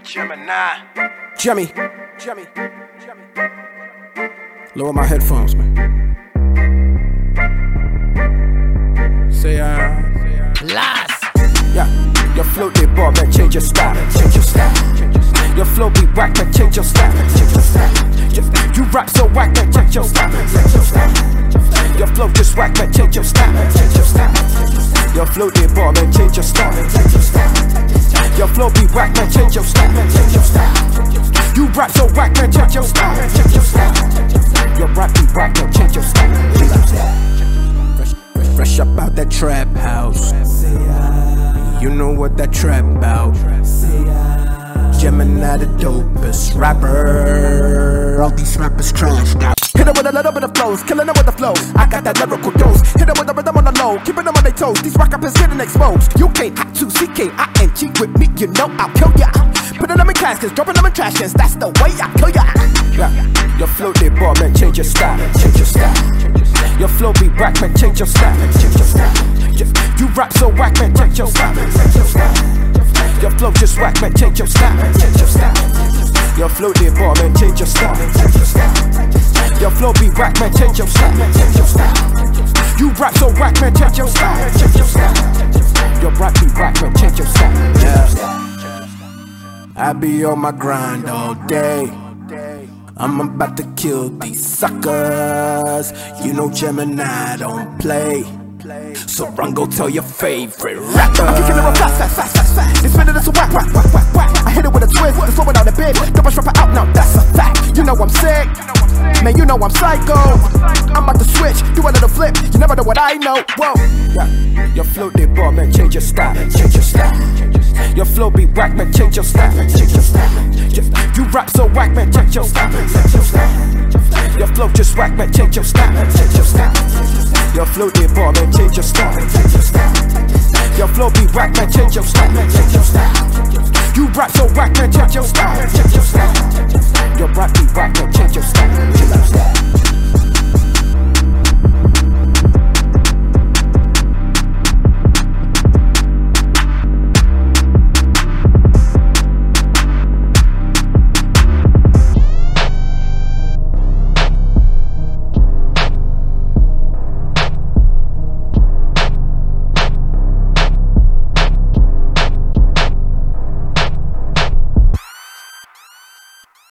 Gemini. Jimmy. Lower my headphones, man. Say Last. yeah. Your flow they bar, man, change your style. Your flow be whack, man, change your style. You rap so whack, man, change your style. Your flow just whack, man, change your style. Your flow they bar, man, change your style. Your flow be whack, man, change your style. You rap so whack, man, change your style. Your rap be whack, man, change your style. Fresh up out that trap house. You know what that trap about. Gemini the dopest rapper. All these rappers trashed out. Hit 'em with a little bit of flows, killing 'em with the flow. I got that lyrical dose. Hit 'em with the rhythm on the low, keeping 'em on their toes. These rock rappers getting exposed. You can't hot to CKING with me, you know I'll kill ya. Putting them in caskets, dropping them in trash cans. That's the way I kill ya. Yeah, your flow they bar, man, change your style. Your flow be whack, man, change your style. You rap so whack, man, change your style. Your flow just whack, man, change your style. Your flow they bar, man, change your style. Your flow be whack, man, change your style. You rap so whack, man, change your style. Your rap be whack, man, change your style. Yeah. I be on my grind all day. I'm about to kill these suckers. You know Gemini don't play. So run, go tell your favorite rapper. I'm kicking it real fast. It's spinning this a whack. I hit it with a twist, it's slowing down the bit. Double strap it out now, that's a fact. You know I'm sick, man, you know I'm psycho. I'm about to switch, do a little flip. You never know what I know. Whoa, yeah. Your flow they bar, man, change your style. Your flow be whack, man, change your style. You rap so whack, man, change your style. Your flow just whack, man, change your style. Your flow they bar, man, change your style. Your flow be whack, man, change your style. You rap so whack, man, change your style. Your rap be whack, man, change your style.